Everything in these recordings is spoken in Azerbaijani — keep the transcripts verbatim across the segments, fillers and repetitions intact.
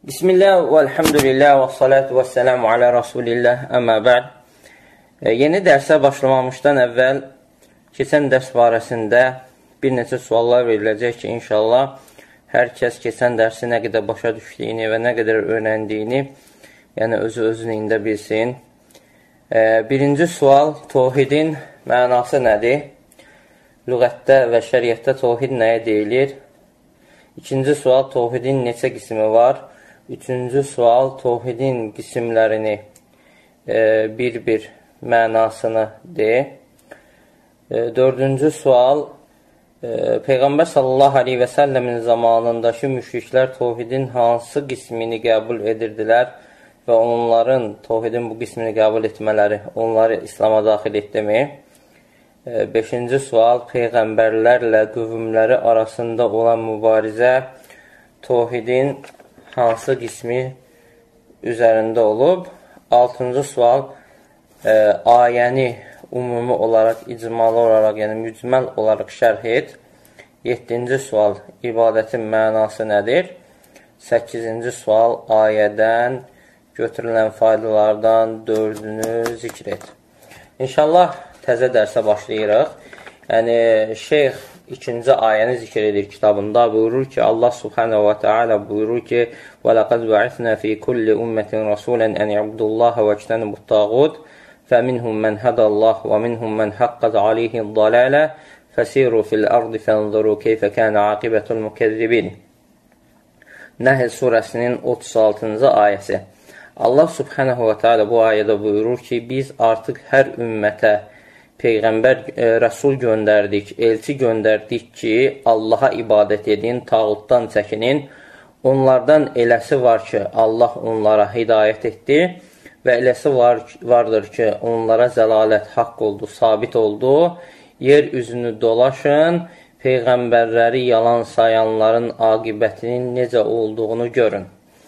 Bismillah və elhamdülillah və salatu və selamu alə rasulillah, əmmə bə'd. E, yeni dərsə başlamamışdan əvvəl keçən dərs barəsində bir neçə suallar veriləcək ki, inşallah hər kəs keçən dərsi nə qədər başa düşdüyünü və nə qədər öyrəndiyini, yəni özü özünündə bilsin. E, birinci sual, təvhidin mənası nədir? Lüğətdə və şəriətdə təvhid nəyə deyilir? İkinci sual, təvhidin neçə qismi var? Üçüncü sual, təvhidin qismlərini bir-bir e, mənasını de. E, dördüncü sual, e, Peyğəmbər sallallahu aleyhi və səlləmin zamanındakı müşriklər təvhidin hansı qismini qəbul edirdilər və onların təvhidin bu qismini qəbul etmələri onları İslama daxil etdimi? E, beşinci sual, Peyğəmbərlərlə qövmləri arasında olan mübarizə təvhidin hansı qismi üzərində olub? Altıncı sual, e, ayəni ümumi olaraq, icmalı olaraq, yəni mücməl olaraq şərh et. Yeddinci sual, ibadətin mənası nədir? Səkkizinci sual, ayədən götürülən faydalardan dördünü zikr et. İnşallah təzə dərsə başlayırıq. Yəni, şeyx ikinci ayəni zikr edir kitabında, buyurur ki, Allah subhanahu wa ta'ala buyurur ki, وَلَقَدْ بَعِثْنَا فِي كُلِّ أُمَّةٍ رَسُولًا أَنْ يَعْبُدُوا اللَّهَ وَاجْتَنِبُوا الطَّاغُوتَ فَمِنْهُمْ مَنْ هَدَى اللَّهُ وَمِنْهُمْ مَنْ حَقَّتْ عَلَيْهِ الضَّلَالَةُ فَسِيرُوا فِي الْأَرْضِ فَانْظُرُوا كَيْفَ كَانَ عَاقِبَةُ الْمُكَذِّبِينَ. Nəhl surəsinin otuz altıncı ayəsi. Allah subhanahu wa ta'ala bu ayədə buyurur ki, biz artıq hər ümmətə Peyğəmbər, e, rəsul göndərdik, elçi göndərdik ki, Allaha ibadət edin, tağutdan çəkinin. Onlardan eləsi var ki, Allah onlara hidayət etdi və eləsi var, vardır ki, onlara zəlalət haqq oldu, sabit oldu. Yer üzünü dolaşın, Peyğəmbərləri yalan sayanların aqibətinin necə olduğunu görün.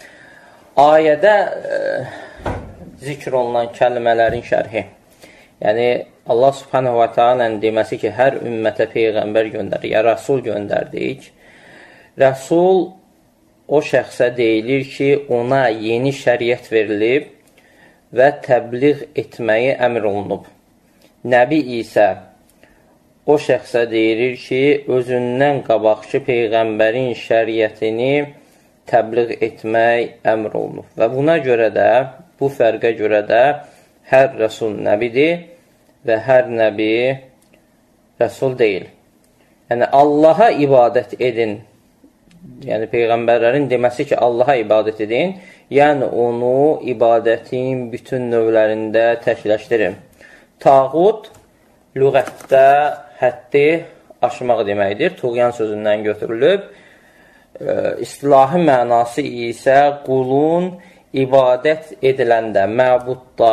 Ayədə e, zikr olunan kəlmələrin şərhi. Yəni, Allah subhanahu wa ta'ala'nın deməsi ki, hər ümmətə Peyğəmbər göndərdik, ya Rəsul göndərdik. Rəsul o şəxsə deyilir ki, ona yeni şəriət verilib və təbliğ etməyi əmr olunub. Nəbi isə o şəxsə deyilir ki, özündən qabaqçı Peyğəmbərin şəriətini təbliğ etmək əmr olunub. Və buna görə də, bu fərqə görə də hər Rəsul nəbidir və hər nəbi rəsul deyil. Yəni, Allaha ibadət edin. Yəni, Peyğəmbərlərin deməsi ki, Allaha ibadət edin. Yəni, onu ibadətin bütün növlərində təkləşdirin. Tağut, lüğətdə həddi aşmaq deməkdir. Tuğyan sözündən götürülüb. E, istilahi mənası isə qulun ibadət ediləndə, məbudda,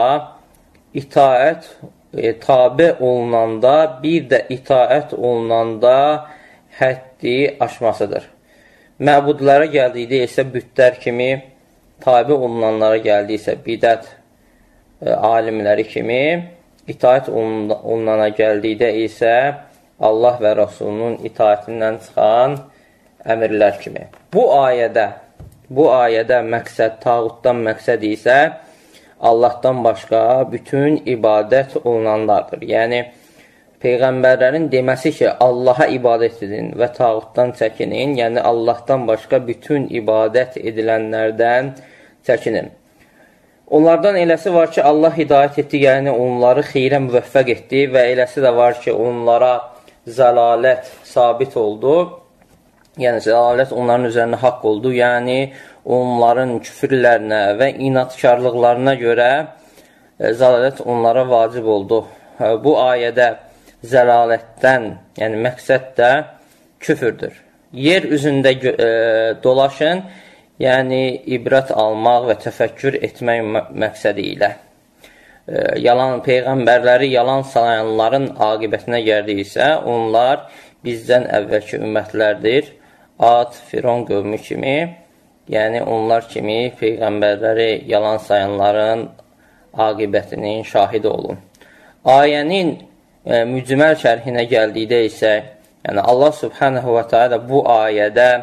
itaət E, tabi olunanda, bir də itaət olunanda həddi aşmasıdır. Məbudlara gəldikdə isə bütlər kimi, tabi olunanlara gəldiksə bidət e, alimləri kimi, itaət olunana gəldikdə isə Allah və Rasulunun itaətindən çıxan əmirlər kimi. Bu ayədə, bu ayədə məqsəd, tağutdan məqsəd isə Allahdan başqa bütün ibadət olunanlardır. Yəni, Peyğəmbərlərin deməsi ki, Allaha ibadət edin və tağutdan çəkinin, yəni Allahdan başqa bütün ibadət edilənlərdən çəkinin. Onlardan eləsi var ki, Allah hidayət etdi, yəni onları xeyrə müvəffəq etdi və eləsi də var ki, onlara zəlalət sabit oldu. Yəni, zəlalət onların üzərində haqq oldu, yəni onların küfürlərinə və inatkarlıqlarına görə zəlalət onlara vacib oldu. Bu ayədə zəlalətdən, yəni məqsəd də küfürdür. Yer üzündə e, dolaşın, yəni ibrət almaq və təfəkkür etmək məqsədi ilə. E, yalan, Peyğəmbərləri yalan sayanların aqibətinə gəldiksə, onlar bizdən əvvəlki ümmətlərdir. Ad, Firon qövmü kimi, yəni onlar kimi Peyğəmbərləri yalan sayanların aqibətinin şahidi olun. Ayənin e, mücməl şərhinə gəldikdə isə, yəni Allah subhanahu wa ta'ala bu ayədə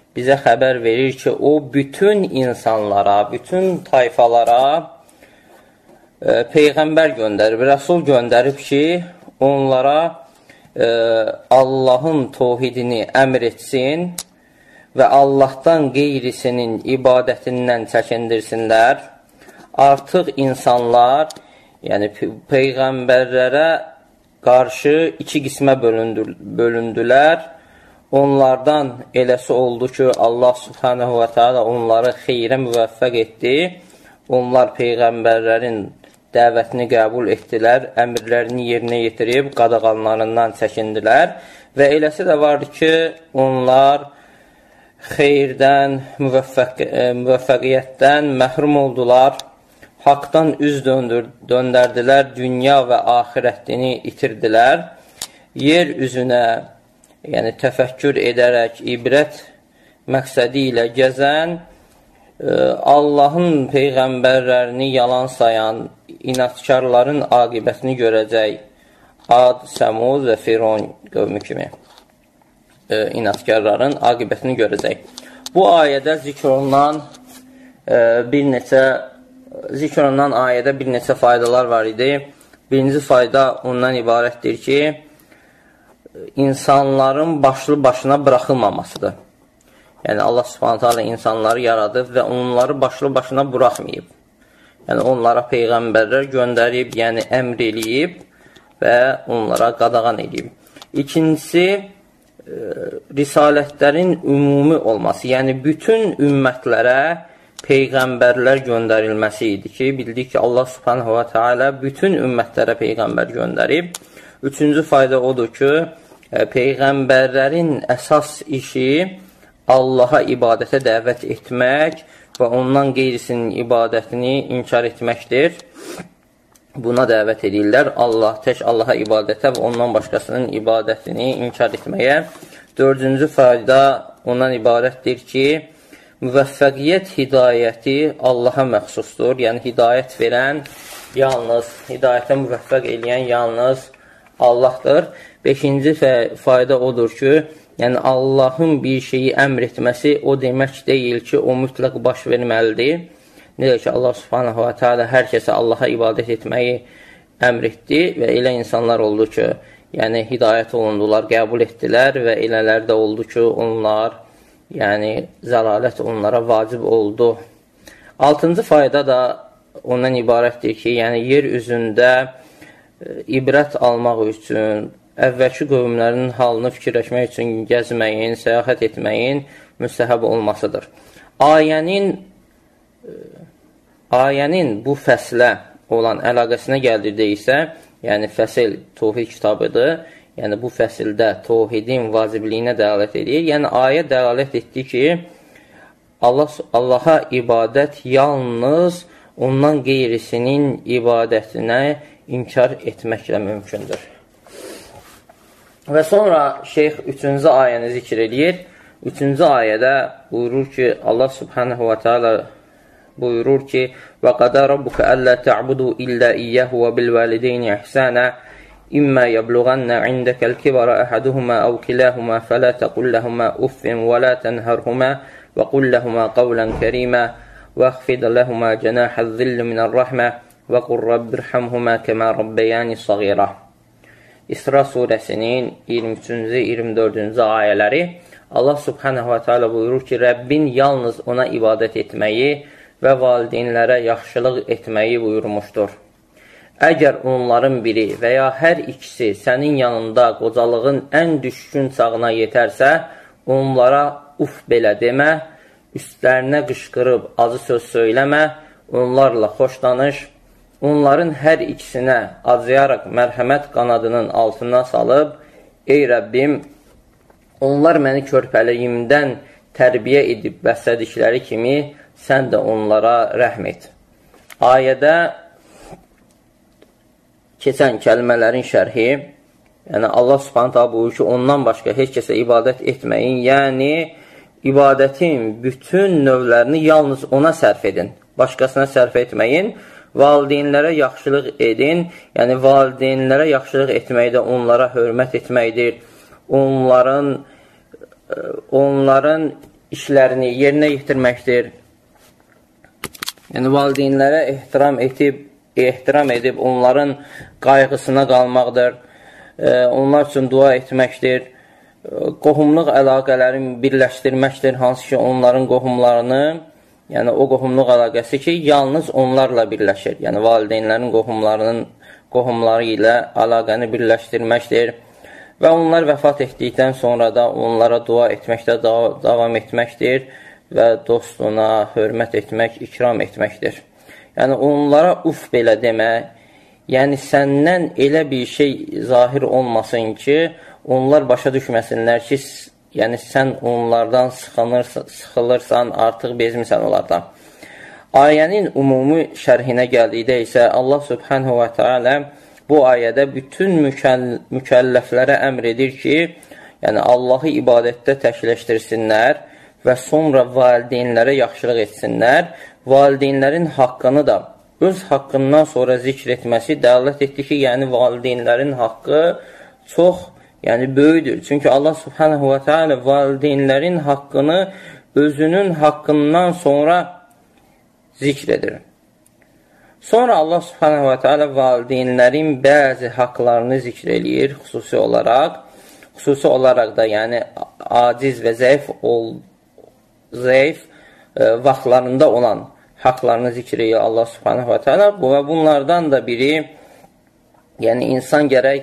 bizə xəbər verir ki, o bütün insanlara, bütün tayfalara e, Peyğəmbər göndərib, Rəsul göndərib ki, onlara e, Allahın təvhidini əmr etsin və Allahdan qeyrisinin ibadətindən çəkindirsinlər. Artıq insanlar, yəni Peyğəmbərlərə qarşı iki qismə bölündü, bölündülər. Onlardan eləsi oldu ki, Allah subhanahu və teala onları xeyrə müvəffəq etdi. Onlar Peyğəmbərlərin dəvətini qəbul etdilər, əmrlərini yerinə yetirib, qadağanlarından çəkindilər. Və eləsi də vardı ki, onlar xeyrdən, müvəffəq, müvəffəqiyyətdən məhrum oldular, haqdan üz döndür, döndərdilər, dünya və axirətini itirdilər. Yer üzünə, yəni təfəkkür edərək, ibrət məqsədi ilə gəzən, Allahın Peyğəmbərlərini yalan sayan inatkarların aqibətini görəcək. Ad, Səmud və Firon qövmü kimi inatkarların aqibətini görəcək. Bu ayədə zikr olunan bir neçə zikr olunan ayədə bir neçə faydalar var idi. Birinci fayda ondan ibarətdir ki, insanların başlı başına buraxılmamasıdır. Yəni Allah Subhanahu taala insanları yaradıb və onları başlı başına buraxmayıb. Yəni onlara peyğəmbərlər göndərib, yəni əmr eləyib və onlara qadağan edib. İkincisi, risalətlərin ümumi olması, yəni bütün ümmətlərə peyğəmbərlər göndərilməsi idi ki, bildik ki, Allah subhanahu wa ta'ala bütün ümmətlərə peyğəmbər göndərib. Üçüncü fayda odur ki, peyğəmbərlərin əsas işi Allaha ibadətə dəvət etmək və ondan qeyrisinin ibadətini inkar etməkdir. Buna dəvət edirlər. Allah, tək Allaha ibadətə və ondan başqasının ibadətini inkar etməyə. Dördüncü fayda ondan ibarətdir ki, müvəffəqiyyət hidayəti Allaha məxsusdur. Yəni, hidayət verən yalnız, hidayətə müvəffəq eləyən yalnız Allahdır. Beşinci fayda odur ki, yəni Allahın bir şeyi əmr etməsi o demək deyil ki, o mütləq baş verməlidir. Necə ki, Allah subhanahu wa ta'ala hər kəsə Allaha ibadət etməyi əmr etdi və elə insanlar oldu ki, yəni hidayət olundular, qəbul etdilər və elələr də oldu ki, onlar, yəni zəlalət onlara vacib oldu. Altıncı fayda da ondan ibarətdir ki, yəni yer üzündə ibrət almaq üçün, əvvəlki qövmlərin halını fikirləşmək üçün gəzməyin, səyahət etməyin müstəhəb olmasıdır. Ayənin ayənin bu fəslə olan əlaqəsinə gəldikdə isə, yəni fəsil Təvhid kitabıdır, yəni bu fəsildə təvhidin vacibliyinə dəlalət edir. Yəni ayə dəlalət etdi ki, Allah, Allaha ibadət yalnız ondan qeyrisinin ibadətinə inkar etməklə mümkündür. Və sonra şeyx üçüncü ayəni zikr edir. Üçüncü ayədə buyurur ki, Allah subhanahu wa ta'ala buyurur ki, وَقَدَى رَبُّكَ أَلَّا تَعْبُدُوا إِلَّا إِيَّهُ وَبِالْوَالِدَيْنِ إِحْسَانًا إِمَّا يَبْلُغَنَّ عِنْدَكَ الْكِبَرَ أَحَدُهُمَا أَوْ كِلَاهُمَا فَلَا تَقُلْ لَهُمَا أُفٍّ وَلَا تَنْهَرْهُمَا وَقُلْ لَهُمَا قَوْلًا كَرِيمًا وَاخْفِضْ لَهُمَا جَنَاحَ الذِّلِّ مِنَ الرَّحْمَةِ وَقُلْ رَبِّ ارْحَمْهُمَا كَمَا رَبَّيَانِي صَغِيرًا. İsra surəsinin iyirmi üçüncü iyirmi dördüncü ayələri Allah subhanahu wa ta'ala buyurur ki, Rəbbin yalnız ona ibadət etməyi və valideynlərə yaxşılıq etməyi buyurmuşdur. Əgər onların biri və ya hər ikisi sənin yanında qocalığın ən düşkün çağına yetərsə, onlara uf belə demə, üstlərinə qışqırıb acı söz söyləmə, onlarla xoş danış, onların hər ikisinə acıyaraq mərhəmət qanadının altına salıb, ey Rəbbim, onlar məni körpəliyimdən tərbiyə edib bəslədikləri kimi, sən də onlara rəhm et. Ayədə keçən kəlmələrin şərhi, yəni Allah subhanahu ta'ala buyurur ki, ondan başqa heç kəsə ibadət etməyin, yəni ibadətin bütün növlərini yalnız ona sərf edin, başqasına sərf etməyin, valideynlərə yaxşılıq edin, yəni valideynlərə yaxşılıq etməkdə onlara hörmət etməkdir, onların onların işlərini yerinə yetirməkdir. Yəni, valideynlərə ehtiram edib, ehtiram edib onların qayğısına qalmaqdır. E, onlar üçün dua etməkdir. E, qohumluq əlaqələrini birləşdirməkdir, hansı ki, onların qohumlarını, yəni o qohumluq əlaqəsi ki, yalnız onlarla birləşir. Yəni, valideynlərin qohumlarının qohumları ilə əlaqəni birləşdirməkdir. Və onlar vəfat etdikdən sonra da onlara dua etməkdə davam etməkdir və dostuna hörmət etmək, ikram etməkdir. Yəni, onlara uf belə demək, yəni səndən elə bir şey zahir olmasın ki, onlar başa düşməsinlər ki, yəni sən onlardan sıxılırsan, artıq bezmirsən onlardan. Ayənin ümumi şərhinə gəldikdə isə Allah Subhanahu və Teala bu ayədə bütün mükəll mükəlləflərə əmr edir ki, yəni Allahı ibadətdə təkləşdirsinlər və sonra valideynlərə yaxşılıq etsinlər. Valideynlərin haqqını da öz haqqından sonra zikr etməsi dəlalət etdi ki, yəni valideynlərin haqqı çox yəni böyüdür. Çünki Allah Subhanahu və Teala valideynlərin haqqını özünün haqqından sonra zikr edir. Sonra Allah Subhanahu və Teala valideynlərin bəzi haqlarını zikr eləyir, xüsusi olaraq. Xüsusi olaraq da, yəni, aciz və zəif, ol, zəif e, vaxtlarında olan haqlarını zikr eləyir Allah Subhanahu və Teala. Və bunlardan da biri, yəni, insan gərək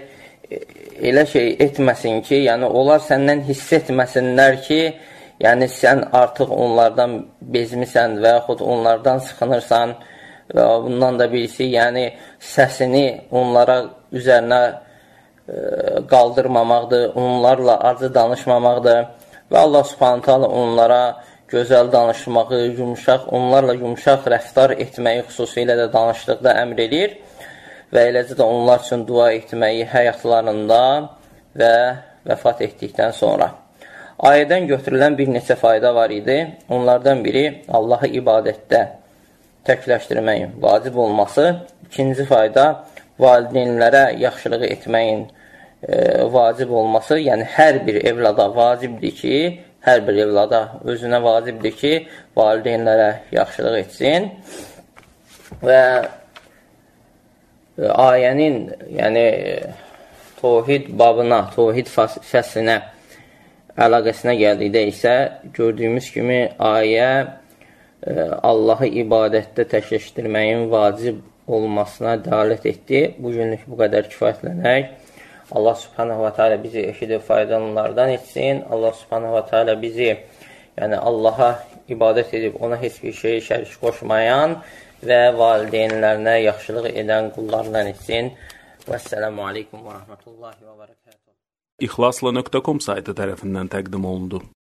elə şey etməsin ki, yəni, onlar səndən hiss etməsinlər ki, yəni, sən artıq onlardan bezmisən və yaxud onlardan sıxınırsan. Və bundan da birisi, yəni səsini onlara üzərinə e, qaldırmamaqdır, onlarla acı danışmamaqdır və Allah Subhanahu taala onlara gözəl danışmağı, yumşaq, onlarla yumşaq rəftar etməyi xüsusilə də danışdıqda əmr edir və eləcə də onlar üçün dua etməyi həyatlarında və vəfat etdikdən sonra. Ayədən götürülən bir neçə fayda var idi. Onlardan biri Allahı ibadətdə təkləşdirməyin vacib olması. İkinci fayda valideynlərə yaxşılığı etməyin e, vacib olması. Yəni, hər bir evlada vacibdir ki, hər bir evlada özünə vacibdir ki, valideynlərə yaxşılıq etsin. Və e, ayənin, yəni, tohid babına, tohid fəslinə əlaqəsinə gəldikdə isə gördüyümüz kimi ayə Allahı ibadətdə təkləşdirməyin vacib olmasına dəlalət etdi. Bugünlük bu qədər kifayətlənək. Allah Subhanahu və Teala bizi eşidib faydalananlardan etsin. Allah Subhanahu və Teala bizi, yəni Allaha ibadət edib ona heç bir şeyi şərik qoşmayan və valideynlərinə yaxşılıq edən qullarından etsin. Vəssalamu aleykum və rəhmətullahi və bərəkətuhu. İxlasla nöqtə com saytı tərəfindən təqdim olundu.